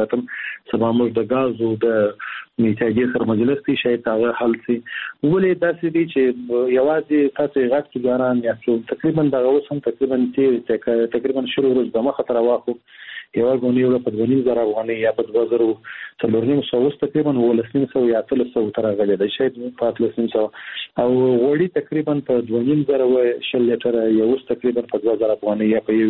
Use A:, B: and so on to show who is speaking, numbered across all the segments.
A: مشکلات هم سبا موږ د غاز او د میتاګي سره مجلس کې شاید هغه حل شي. ولې داسې دي چې یوازې تاسو غاټ کې ګاران یا تقریبا د اوس هم تقریبا شروع ورځ د مخه تر واخو یو غونی یو په 2000 افغاني یا په 2000 تقریبا 1900 یا 300 تر غلې د شاید په 300 او وړي تقریبا په 2000 شل لیټر یو تقریبا په 2000 افغاني یا په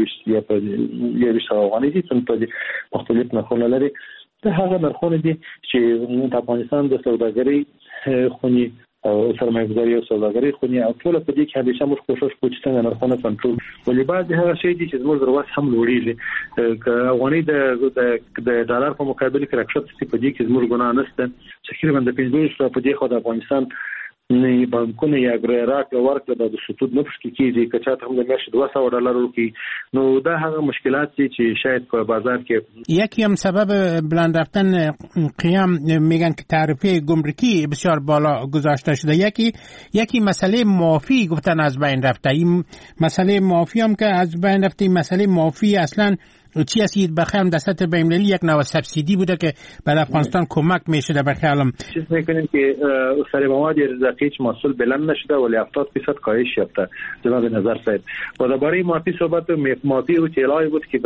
A: 20 افغاني دي په مختلف نرخونه لري. دا هغه نرخونه دي چې د افغانستان د سوداګرۍ خونی او سرمایه‌گذاری او سوداګرۍ خونی او ټول په دې کې همیشه موږ کوشش کوو چې څنګه نرخونه کنټرول ولې بعد هغه شی دي چې زموږ دروازه هم لوړیږي که افغاني د ډالر په مقابل کې راکښته شي په دې کې زموږ ګناه نشته. تقریبا د 15 په دې خو د افغانستان نه بانکونه یا ګرایراک ورکړه د سقوط نه پښکې کیږي که چاته هم د میاشتې $200 ورکړي نو دا هغه مشکلات دي چې شاید په بازار کې
B: یکی هم سبب بلند رفتن قیام میگن که تعرفه گمرکی بسیار بالا گذاشته شده. یکی مسئله معافی گفتن از بین رفته. این مسئله معافی هم که از بین رفته مسئله معافی اصلا چی هستید بخیرم دستت بین‌المللی یک نوع سبسیدی بوده که برای افغانستان کمک میشه در بخیرم
A: چیز میکنیم که سر مواد رزاقی هیچ محصول بلند نشده ولی 70% کاهش یافته جناب نظر صاحب. و درباره معافی صحبت معافی و اطلاعی بود که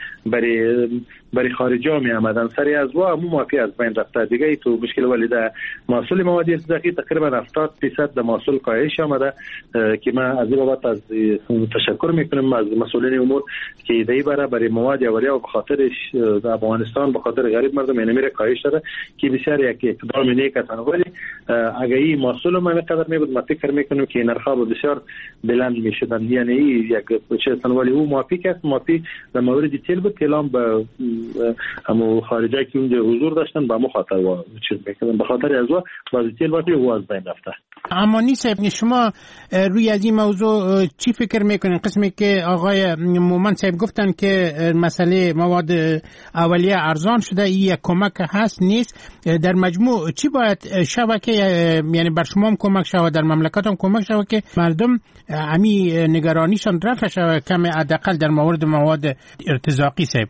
A: برای خارجی ها می آمدن سری از وا مو معافی از بین رفته دیگه تو مشکل ولی در محصول مواد رزاقی تقریبا 70% در محصول کاهش آمده که من از این بابت از تشکر میکنم از مسئولین امور که دایی برای مواد اولیه و به خاطر افغانستان به خاطر غریب مردم یعنی میره کاهش داره که بسیار یک اقدام نیک است. ولی اگه این محصول ما مقدار میبود ما فکر میکنم که نرخ‌ها بسیار بلند میشدن یعنی یک چه ولی او موافق است. موافق در مورد تیل بود تیلام به همو خارجی که اونجا حضور داشتن با مخاطر و چیز میکنن به خاطر از وا باز تیل وقتی واز بین رفته.
B: اما نیست شما روی از این موضوع چی فکر میکنین؟ قسمی که آقای مومن صاحب گفتن که مسئله مواد اولیه ارزان شده این کمک هست نیست در مجموع چی باید شبکه یعنی بر شما هم کمک شود در مملکت هم کمک شود که مردم امی نگرانیشان رفع شود کم حداقل در مورد مواد ارتزاقی صاحب.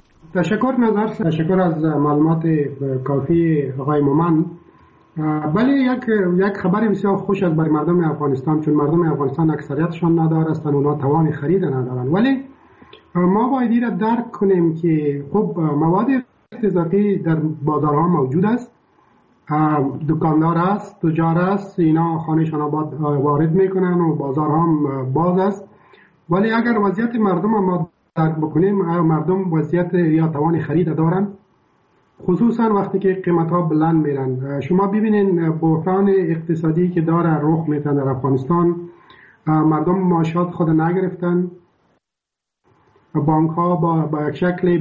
C: تشکر از معلومات کافی آقای مومن. بله یک خبر بسیار خوش است برای مردم افغانستان چون مردم افغانستان اکثریتشان ندارند اونا توان خرید ندارند ولی ما باید این را درک کنیم که خب مواد ارتزاقی در بازارها موجود است دکاندار است تجار است اینا خانهشان وارد میکنن و بازارها هم باز است ولی اگر وضعیت مردم ما درک بکنیم مردم وضعیت یا توان خرید دارن خصوصا وقتی که قیمت ها بلند میرن. شما ببینین بحران اقتصادی که داره رخ میتن در افغانستان مردم معاشات خود نگرفتن بانک ها با شکل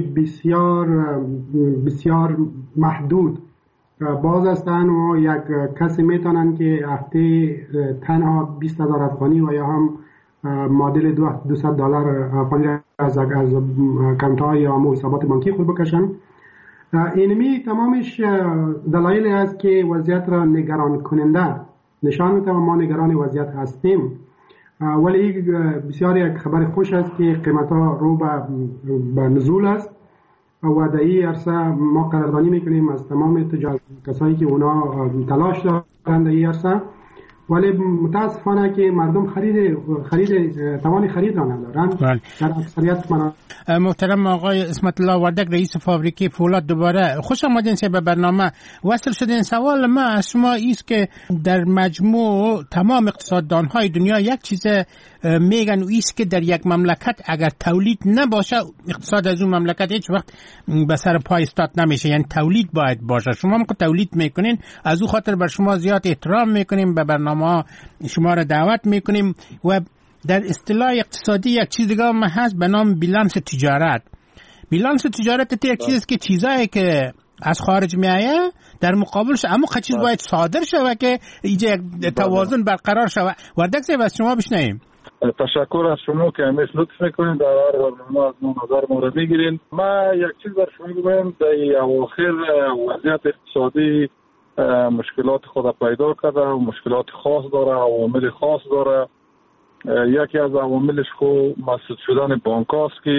C: بسیار محدود باز هستن و یک کسی میتونن که هفته تنها 20,000 افغانی و یا هم معادل $200 افغانی از کانت‌های یا حسابات بانکی خود بکشن. اینمی تمامش دلایل است که وضعیت را نگران کننده نشان میده ما نگران وضعیت هستیم ولی بسیار یک خبر خوش است که قیمت ها رو به نزول است و در این عرصه ما قدردانی میکنیم از تمام کسایی که اونا تلاش دارند در این عرصه ولی متاسفانه که مردم توان خرید را ندارند در اکثریت مناطق.
B: محترم آقای اسمت الله وردک رئیس فابریکه فولاد دوباره خوش آمدین به برنامه وصل شدین. سوال ما از شما است که در مجموع تمام اقتصاددانهای دنیا یک چیز میگن و ایست که در یک مملکت اگر تولید نباشه اقتصاد از اون مملکت هیچ وقت به سر پای استاد نمیشه یعنی تولید باید باشه. شما هم که تولید میکنین از اون خاطر بر شما زیاد احترام میکنیم به برنامه شما را دعوت میکنیم و در اصطلاح اقتصادی یک چیز دیگه هم هست به نام بیلانس تجارت. بیلانس تجارت یک چیز که چیزایی که از خارج میایه در مقابلش اما چیز باید صادر شود که اینجا توازن برقرار شود. وردک صاحب از شما بشنویم.
D: تشکر از شما که همیشه لطف میکنین در هر برنامه از ما نظر ما رو میگیرین. ما یک چیز بر شما بگویم در اواخر وضعیت اقتصادی مشکلات خود پیدا کرده و مشکلات خاص داره عوامل خاص داره. یکی از عواملش خود مسدود شدن بانک هاست که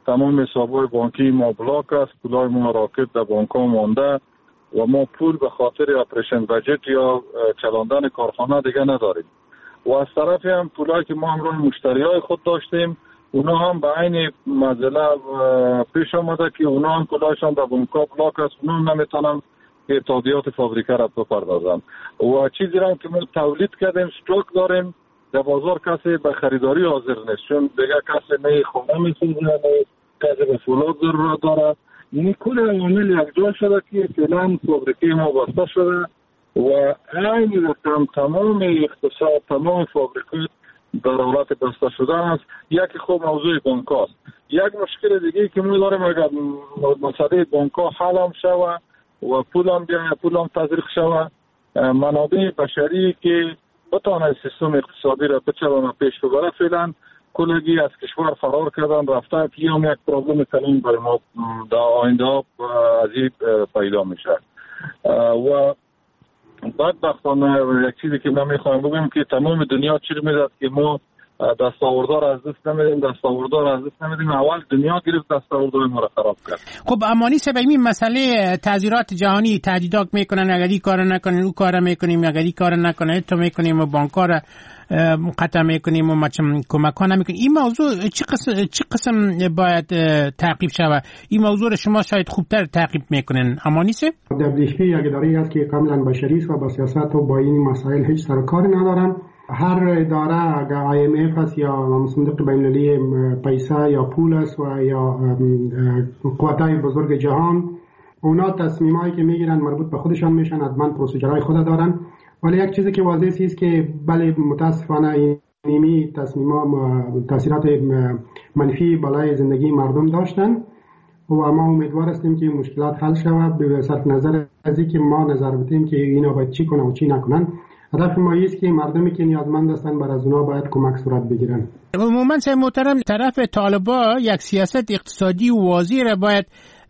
D: تمام حساب‌های بانکی ما بلاک است، پولای ما راکد در بانک‌ها مانده و ما پول به خاطر اپریشن بجت یا چلاندن کارخانه دیگه نداریم. و از طرفی هم پولایی که ما همراه مشتریای خود داشتیم اونا هم به عین مسئله پیش آمده که اونا هم پولایشان در بانک‌ها بلاک است، اونا هم نمیتونن که تادیات فابریکه را بپردازن. و چیزی را که ما تولید کردیم استوک داریم در بازار کسی به خریداری حاضر نیست، چون دیگه کسی نه خونه میسوزه نه کسی به فولاد ضرورت داره. یعنی کل عوامل یکجا شده که فعلا فابریکه ما بسته شده و عین رقم تمام اقتصاد تمام فابریکه در حالت بسته شدن است. یکی خوب موضوع بانک است. یک مشکل دیگه که ما داریم اگر مسئله بانک ها حل هم شوه و پول هم تزریق شوه، منابع بشری که بتانه سیستم اقتصادی را بچلانه پیش ببره فعلا کلگی از کشور فرار کردن رفتن که هم یک پرابلم کلان برای ما در آینده از این پیدا میشه. و بدبختانه یک چیزی که من میخوایم بگم که تمام دنیا چی میداد که ما دستاوردار از دست نمیدیم. اول دنیا گرفت دستاوردار ما را خراب کرد.
B: خب امانی سبایی مسئله تعذیرات جهانی تهدیدات میکنن اگر این کار نکنین او کار میکنیم، اگر این کار نکنه تو میکنیم و بانک‌ها را قطع میکنیم و کمک ها نمیکنیم. این موضوع چی قسم باید تعقیب شود؟ این موضوع را شما شاید خوبتر تعقیب میکنین. امانیسه؟
C: WFP یک اداره است که کاملا بشری است و با سیاست و با این مسائل هیچ سر کاری ندارن. هر اداره اگر IMF است یا صندوق بین‌المللی پیسه یا پول است و یا قوت‌های بزرگ جهان، اونا تصمیمایی که میگیرن مربوط به خودشان میشن، حتما پروسیجرهای خود دارن. ولی یک چیزی که واضحه است که بله متاسفانه این تاثیرات منفی بالای زندگی مردم داشتن و ما امیدوار هستیم که مشکلات حل شود به صرف نظر از اینکه ما نظر بدیم که اینا باید چی کنن و چی نکنن. هدف ما است که مردمی که نیازمند هستند بر از اونا باید کمک صورت بگیرن.
B: عموما سه محترم طرف طالبا یک سیاست اقتصادی واضح را باید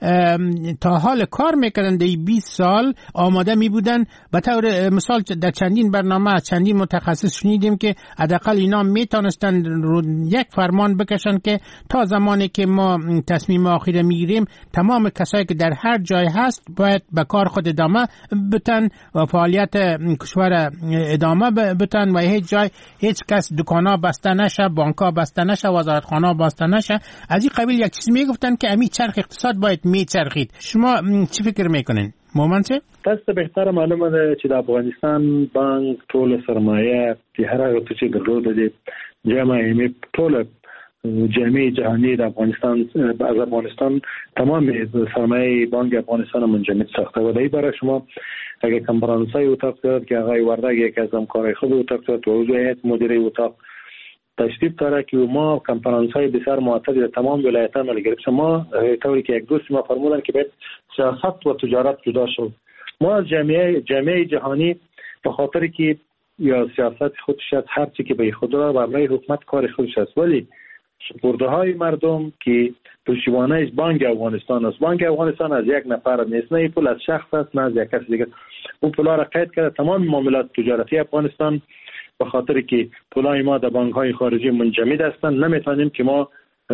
B: تا حال کار میکردن در 20 سال آماده می بودن. به طور مثال در چندین برنامه از چندین متخصص شنیدیم که حداقل اینا میتونستن یک فرمان بکشن که تا زمانی که ما تصمیم آخر میگیریم تمام کسایی که در هر جای هست باید به کار خود ادامه بتن و فعالیت کشور ادامه بتن و هیچ جای هیچ کس دکانا بسته نشه، بانکا بسته نشه، وزارتخانه بسته نشه. از این قبیل یک چیز میگفتن که امی چرخ اقتصاد باید میچرخید. شما چی فکر میکنین؟ مومن چه؟
A: تاسو به بهتره معلومه ده چې د افغانستان بانک ټول سرمایه د هر هغه څه چې درلوده دي جامعه ټول جامعه جهانی د افغانستان از افغانستان تمام سرمایه بانک افغانستان منجمد ساخته و دای برای شما اگه کنفرانسای اتاق دارد که آقای وردگ یکی از همکارای خود اتاق دارد و عضو هیئت مدیره اتاق تشریف داره که ما کنفرانس های بسیار معتدل در تمام ولایت ها گرفتیم. ما طوری که یک دوست ما فرمودن که باید سیاست و تجارت جدا شد. ما از جامعه جهانی به خاطر که یا سیاست خودش است، هر چی که به خود داره و برای حکومت کار خودش است، ولی سپرده های مردم که پشتیبانی از بانک افغانستان است. بانک افغانستان از یک نفر نیست، نه پول از شخص است نه از یک کس دیگه. اون پولا را قید کرده تمام معاملات تجارتی افغانستان به خاطر که پولای ما در بانک‌های خارجی منجمد هستند، نمیتونیم که ما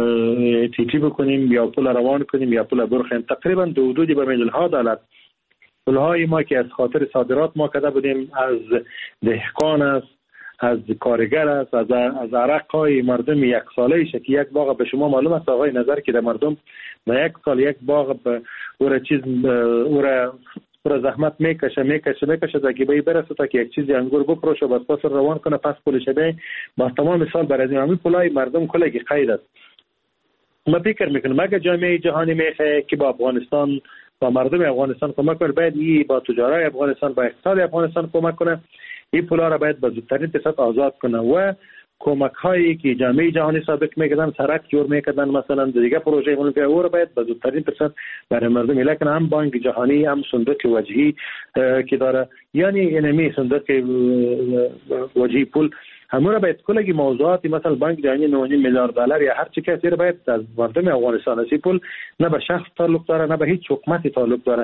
A: تیتی بکنیم یا پول روان کنیم یا پول برخیم. تقریبا دو حدودی به میلیون‌ها دلار پولهای ما که از خاطر صادرات ما کرده بودیم از دهقان است، از کارگر است، از عرق‌های مردم یک ساله‌ایش که یک باغ به شما معلوم است آقای نظر که در مردم در یک سال یک باغ او زحمت میکشه تا که به برسه تا که یک چیزی انگور بفروشه و پس روان کنه پس پولش بده با تمام سال برای همین پولای مردم کلگی قید است. ما فکر میکنم اگه جامعه جهانی میخواد که با افغانستان با مردم افغانستان کمک کنه، باید با تجارت افغانستان با اقتصاد افغانستان کمک کنه. این پولا را باید به زودترین فرصت آزاد کنه و کمک هایی که جامعه جهانی سابق میکردن، سرک جور میکردن، مثلا دیگه پروژه مولوی او را باید به زودترین فرصت برای مردم. لکن هم بانک جهانی هم صندوق وجهی که داره، یعنی انمی صندوق وجهی پول همون را باید کلگی موضوعاتی مثلا بانک جهانی 9 میلیارد دلار یا هر چی که باید از مردم افغانستان اسی پول نه به شخص تعلق داره نه به هیچ حکومتی تعلق داره.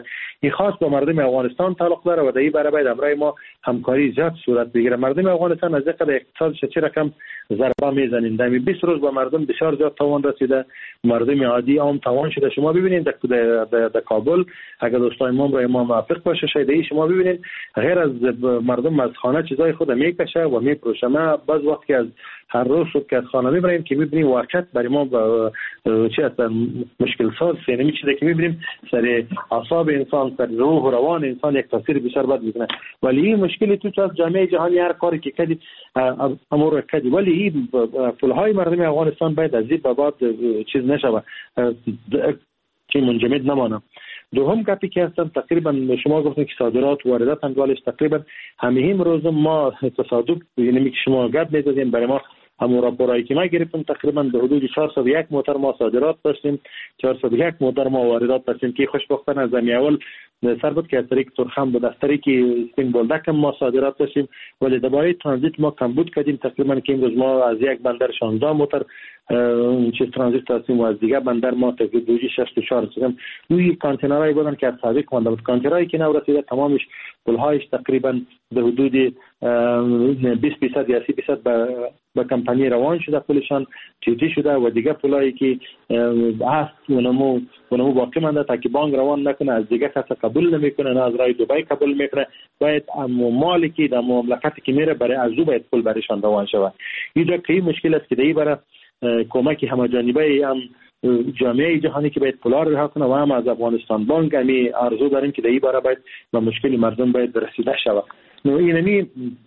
A: این خاص با مردم افغانستان تعلق داره و در این باره باید امرای ما همکاری زیاد صورت بگیره. مردم افغانستان از اینقدر اقتصادش چه رقم ضربه میزنین، در 20 روز با مردم بسیار زیاد تاوان رسیده، مردم عادی عام تاوان شده. شما ببینید در کابل اگر دوستان ما را ما موافق باشه شاید شما ببینید غیر از مردم از خانه چیزای خود میکشه و میپروشه. ما بعض وقت که از هر روز صبح که از خانه میبریم که میبینیم واقعیت برای ما چه اصلا مشکل ساز یعنی چیزی که میبینیم سر اعصاب انسان، سر روح و روان انسان یک تاثیر بسیار بد میکنه. ولی این مشکلی تو از جامعه جهانی هر کاری که کردی امور کردی، ولی این پولهای مردم افغانستان باید از این بابت چیز نشوه که منجمد نمانه. دوم گپی که هستن تقریبا شما گفتین که صادرات و واردات اندوالش تقریبا همین روز ما تصادف یعنی که شما گپ می‌زدین برای ما همون راپورایی که ما گرفتیم تقریبا به حدود 401 موتر ما صادرات داشتیم، 401 موتر ما واردات داشتیم که خوشبختانه از اول سر بود که از طریق ترخم بود، از طریق سپین بولدک ما صادرات داشتیم، ولی درباره ترانزیت ما کمبود کردیم. تقریبا که امروز ما از یک بندر 16 موتر چیز ترانزیت داشتیم و از دیگه بندر ما تقریبا 64 داشتیم. روی کانتینرایی بودن که از سابق مانده بود. کانتینرایی که نو رسیده تمامش پولهایش تقریبا به حدود 20% یا 30% به کمپانی روان شده، پولشان چیزی شده و دیگه پولایی که هست اونمو باقی مانده تا که بانک روان نکنه، از دیگه کس قبول نمیکنه، نه از رای دبی قبول میکنه. باید مالی که در مملکتی که میره برای از او باید پول برایشان روان شود. اینجا که مشکل است که دی برای کمک همه‌جانبه هم جامعه جهانی که باید پولا رها کنه و هم از افغانستان بانک همی آرزو داریم که در این باره باید به مشکل مردم باید رسیده شود. اینمی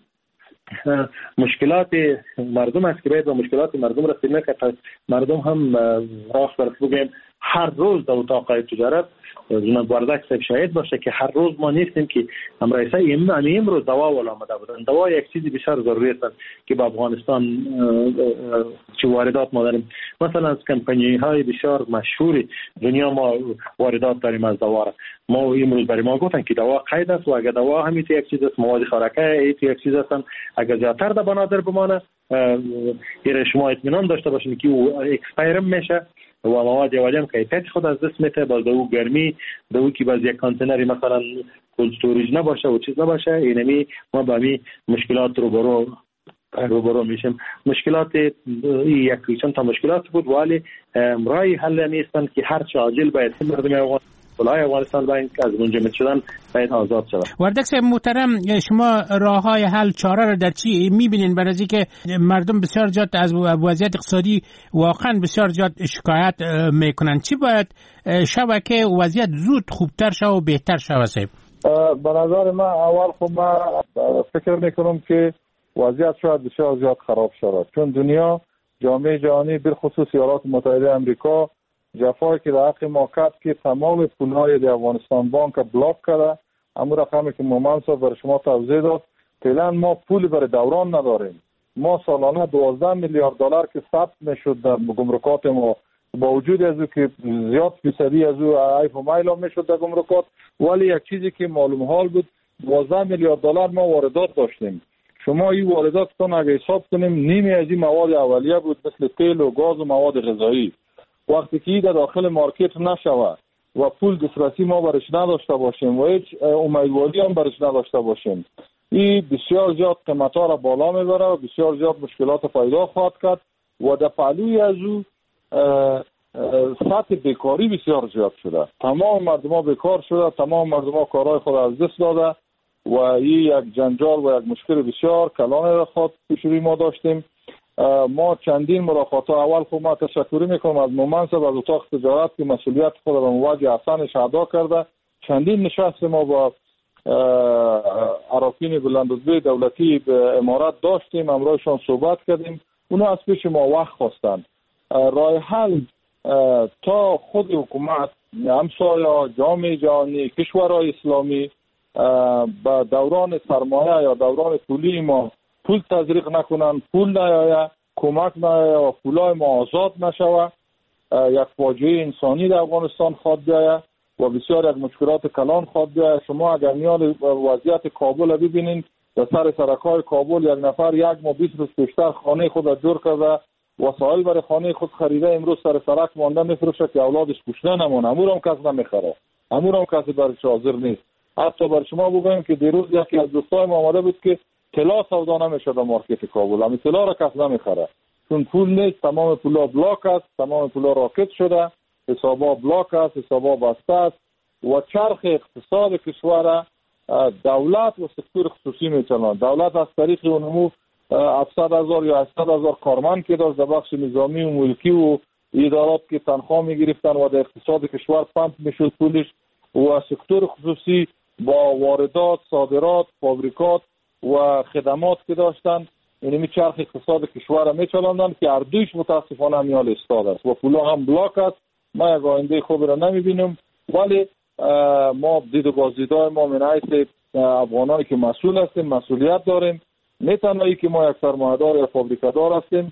A: مشکلات مردم است که باید به مشکلات مردم رسیدن که مردم هم راست برس بگیم هر روز در اتاق تجارت جناب واردک صاحب شاهد باشه که هر روز ما نیستیم که امرایسه امروز دوا ولا آمده بودن. دوا یک چیزی بسیار ضروری است که با افغانستان چه واردات ما داریم. مثلا از کمپانی های بسیار مشهوری دنیا ما واردات داریم از دوا. ما امروز برای ما گفتن که دوا قید است و اگر دوا همیشه یک چیز است، مواد خوراکی یک چیز است، اگر زیادتر در بنادر بمانه شما اطمینان داشته باشین که او اکسپایر میشه و مواد اولیه هم کیفیت خود از دست میته. باز دو گرمی دو که باز یک کانتینری مثلا کولد استوریج نباشه و چیز نباشه، اینمی ما با می مشکلات روبرو میشیم. مشکلات یک چند تا مشکلات بود ولی رای حل نیستن که هر چه عاجل باید مردم افغانستان باید از منجمد شدن باید آزاد شود.
B: واردک صاحب محترم، شما راههای حل چاره را در چی میبینین؟ برای اینکه مردم بسیار زیاد از وضعیت اقتصادی واقعا بسیار زیاد شکایت میکنن، چی باید شود که وضعیت زود خوبتر شود و بهتر شود؟ صاحب
D: به نظر من اول خب من فکر میکنم که وضعیت شاید بسیار زیاد خراب شود، چون دنیا جامعه جهانی بالخصوص ایالات متحده آمریکا جفایی که در حق ما کرد که تمام پولهای در افغانستان بانک بلاک کرده. اما رقمی که مومن صاحب برای شما توضیح داد، فعلا ما پول برای دوران نداریم. ما سالانه 12 میلیارد دلار که ثبت میشد در گمرکات ما، با وجود از او که زیاد فیصدی از او عیف و مایل میشد در گمرکات، ولی یک چیزی که معلوم حال بود 12 میلیارد دلار ما واردات داشتیم. شما این وارداتتون اگه حساب کنیم نیمی از این مواد اولیه بود مثل تیل و گاز و مواد غذایی. وقتی که در داخل مارکت نشود و پول دسترسی ما برش نداشته باشیم و هیچ امیدواری هم برش نداشته باشیم، این بسیار زیاد قیمت‌ها را بالا میبره و بسیار زیاد مشکلات پیدا خواهد کرد و در پهلوی از او سطح بیکاری بسیار زیاد شده. تمام مردم بیکار شده، تمام مردم کارهای خود از دست داده و این یک جنجال و یک مشکل بسیار کلان خود پیش روی ما داشتیم. ما چندین ملاقات اول خب ما تشکر میکنم از مومن صاحب از اتاق تجارت که مسئولیت خود را مواجه حسنش ادا کرده. چندین نشست ما با عراقین بلندرتبه دولتی به امارات داشتیم، امروزشان صحبت کردیم. اونا از پیش ما وقت خواستند. راه حل تا خود حکومت، همسایه، جامعه جهانی، کشورهای اسلامی با دوران سرمایه یا دوران پولی ما پول تزریق نکنن، پول نیاید، کمک نیاید و پولای ما آزاد نشود، یک فاجعه انسانی در افغانستان خواهد بیاید و بسیار یک مشکلات کلان خواهد بیاید. شما اگر میان وضعیت کابل ببینید، در سر سرکای کابل یک نفر یک ماه 20 روز پیشتر خانه خود را جور کرده، وسایل برای خانه خود خریده، امروز سر سرک مانده میفروشه که اولادش گوشته نمونه، امور هم کس نمیخره. امور هم کسی برش حاضر نیست. حتی بر شما بگویم که دیروز یکی از دوستای ما آمده بود که طلا سودا نمیشه در مارکت کابل. همین طلا را کس نمیخره چون پول نیست، تمام پولا بلاک است، تمام پولا راکت شده، حسابا بلاک است، حسابا بسته است و چرخ اقتصاد کشور دولت و سکتور خصوصی میچنند. دولت از طریق اونمو 700,000 یا 800,000 کارمند که داشت در بخش نظامی و ملکی و ادارات که تنخواه میگرفتن و در اقتصاد کشور پمپ میشد پولش، و سکتور خصوصی با واردات، صادرات، فابریکات و خدمات که داشتن اینمی چرخ اقتصاد کشور را میچلاندن که هر دویش متاسفانه میال استاد است و پولا هم بلاک است. ما یک آینده خوبی را نمیبینیم، ولی ما دید و بازدیدهای ما من حیث افغانایی که مسئول هستیم مسئولیت داریم. نه تنهایی که ما یک سرمایه‌دار یا فابریکادار هستیم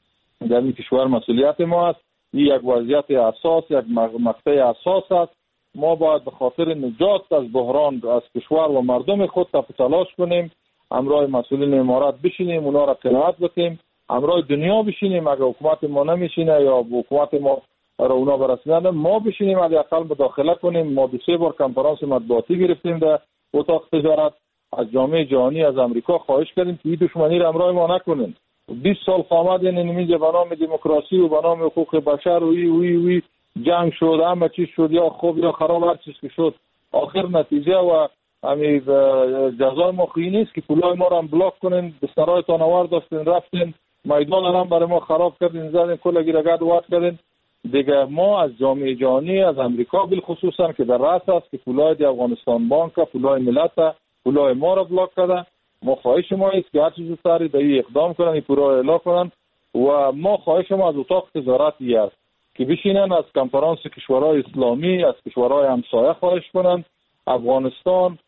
D: در این کشور مسئولیت ما است. این یک وضعیت اساس، یک مقطع اساس است. ما باید به خاطر نجات از بحران از کشور و مردم خود تلاش کنیم، همراه مسئولین امارات بشینیم، اونا را قناعت بکنیم، همراه دنیا بشینیم. اگر حکومت ما نمیشینه یا حکومت ما را اونا برسیدن، ما بشینیم حداقل مداخله کنیم. ما 2-3 بار کنفرانس مطبوعاتی گرفتیم در اتاق تجارت، از جامعه جهانی، از امریکا خواهش کردیم که این دشمنی را همراه ما نکنین. 20 سال خامد اینجا به نام دموکراسی و به نام حقوق بشر و وی جنگ شد، همه چیز شد، یا خوب یا خراب، هر چیز که شد آخر نتیجه و همین جزای ما خیلی نیست که پولای ما را هم بلاک کنین، بسترهای تانوار داشتین رفتین، میدان هم برای ما خراب کردین، زدین کلگی رگد وقت کردین. دیگه ما از جامعه جهانی، از امریکا بالخصوصا که در رأس است که پولای افغانستان بانک، پولای ملت، پولای ما را بلاک کرده، ما خواهش ما است که هر چیز سری در اقدام کنن، این پول را اعلام کنن. و ما خواهش ما از اتاق تجارتی است که بشینن از کنفرانس کشورهای اسلامی، از کشورهای همسایه خواهش کنن. افغانستان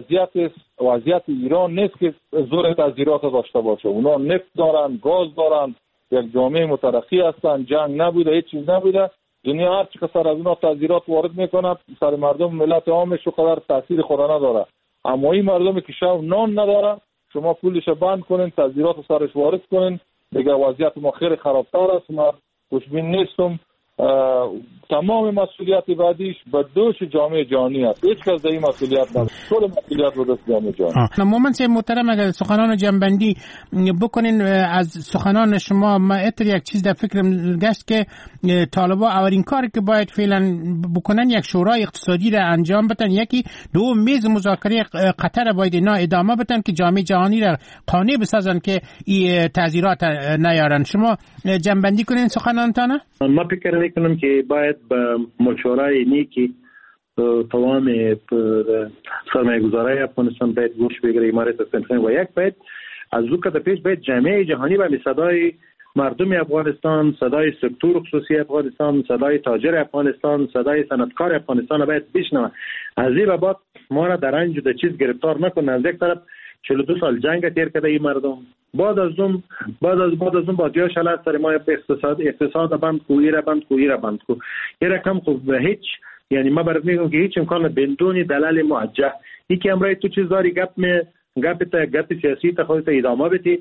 D: وضعیت ایران نیست که زور تذیرات داشته باشه. اونا نفت دارن، گاز دارن، یک جامعه مترقی هستن، جنگ نبوده، هیچ چیز نبوده. دنیا هر چقدر از اونا تذیرات وارد میکنه سر مردم ملت عامش و قدر تاثیر خود نداره. اما این مردم که شب نان نداره، شما پولش بند کنین، تذیرات سرش وارد کنین، دیگه وضعیت ما خیلی خرابتر است. ما خوشبین نیستم. تمام مسئولیت بعدیش به دوش جامعه جهانی است. هیچ کس در این مسئولیت نداره. کل مسئولیت به دست جامعه جهانی.
B: مومن صاحب محترم، اگر سخنان جنبندی بکنین از سخنان شما، ما یک چیز در فکرم گشت که طالبا اولین کاری که باید فعلا بکنن یک شورای اقتصادی را انجام بدن، یکی دو میز مذاکره قطر باید اینا ادامه بدن که جامعه جهانی را قانع بسازن که این تعزیرات نیارن. شما جنبندی کنین سخنانتان.
A: ما فکر میکنم که باید به مشورای نیکی تمام سرمایه‌گذارای افغانستان باید گوش بگیره، امارات اسلامی و یک باید از او که پیش باید جامعه جهانی به صدای مردم افغانستان، صدای سکتور خصوصی افغانستان، صدای تاجر افغانستان، صدای صنعتکار افغانستان باید بشنوه. از این بعد ما را در رنج و چیز گرفتار نکنه. از یک طرف 42 سال جنگ تیر کرده این مردم، بعد از اون بازیاش علی سر ما اقتصاد بند کوی را بند کو یه رقم خوب هیچ، یعنی ما برات میگم که هیچ امکان بدون دلال موجه یکی امرای تو چیز داری گپ سیاسی تا خودت ادامه بدی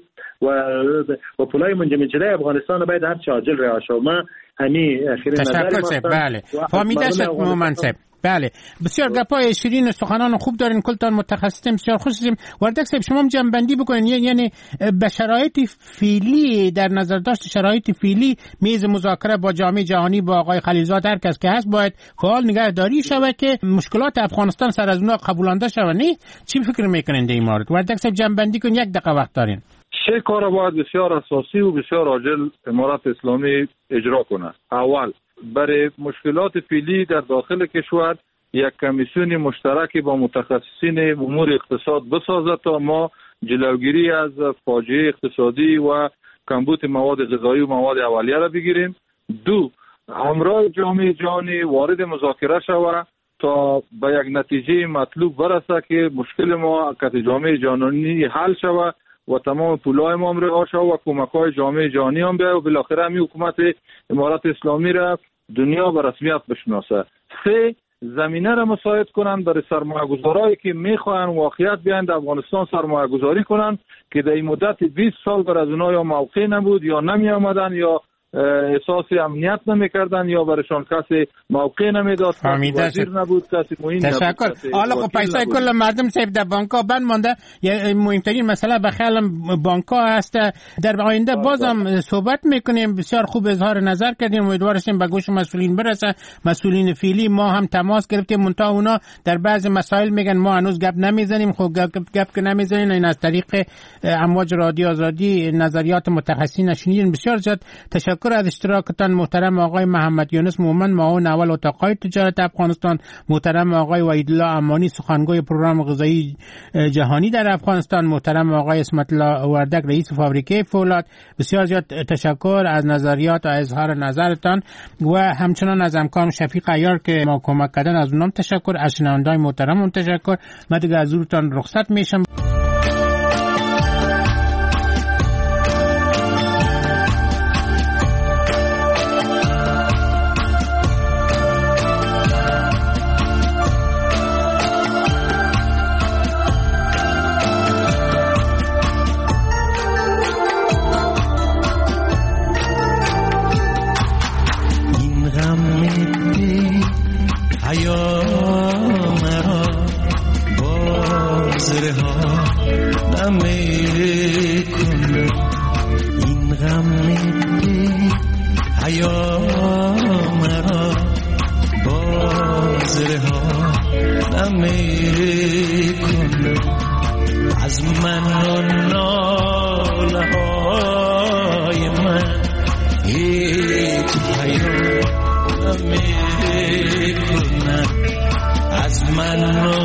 A: و پولای منجمد شده افغانستان باید هر چه عاجل رها شود. ما همین اخیر نظر
B: بله فهمیده شد مومن صاحب. بله بسیار گپای شیرین و سخنان خوب دارین، کلتان متخصصین بسیار خوش هستیم. وردک صاحب شما هم جنبندی بکنین، یعنی به شرایط فعلی، در نظر داشت شرایط فعلی میز مذاکره با جامعه جهانی، با آقای خلیلزاد هر کس که هست باید فعال نگهداری شود که مشکلات افغانستان سر از اونها قبولانده شود. نه چی فکر میکنین در این مورد؟ وردک صاحب جنبندی کن، یک دقیقه وقت دارین.
D: 3 کار باید بسیار اساسی و بسیار عاجل امارات اسلامی اجرا کنه. اول، برای مشکلات فعلی در داخل کشور یک کمیسیون مشترک با متخصصین امور اقتصاد بسازد تا ما جلوگیری از فاجعه اقتصادی و کمبود مواد غذایی و مواد اولیه را بگیریم. 2، همراه جامعه جهانی وارد مذاکره شود تا به یک نتیجه مطلوب برسه که مشکل ما که جامعه جهانی حل شود و تمام پولای ما هم رها شود و کمک‌های جامعه جهانی هم بیاید و بالاخره همین حکومت امارات اسلامی را دنیا به رسمیت بشناسه. 3، زمینه را مساعد کنند برای سرمایه‌گذارایی که می‌خواهند واقعیت بیان در افغانستان سرمایه‌گذاری کنند که در این مدت 20 سال بر از اونها یا موقع نبود یا نمی آمدن یا احساس امنیت نمیکردن یا برایشان کسی موقع نمیداد، کسی وزیر نبود، کسی معین نبود.
B: تشکر. حالا خب پیسای کل مردم صاحب در بانک‌ها بند مانده. مهمترین مسئله به خیالم بانک‌ها است. در آینده بازم صحبت میکنیم. بسیار خوب اظهار نظر کردیم. امیدوار هستیم به گوش مسئولین برسه. مسئولین فعلی ما هم تماس گرفتیم، منتها اونا در بعض مسائل میگن ما هنوز گپ نمیزنیم. خب گپ که نمیزنین، این از طریق امواج رادیو آزادی نظریات متخصصین شنیدین. بسیار زیاد تشکر از اشتراکتان محترم آقای محمد یونس مومن، معاون اول اتاق تجارت افغانستان، محترم آقای وحیدالله امانی سخنگوی پروگرام غذایی جهانی در افغانستان، محترم آقای اسمت الله وردک رئیس فابریکه فولاد. بسیار زیاد تشکر از نظریات و اظهار نظرتان و همچنان از همکارم شفیق عیار که ما کمک کردن، از اونم تشکر. از شنوندگان محترم تشکر. من دیگه از حضورتان رخصت میشم.
E: از من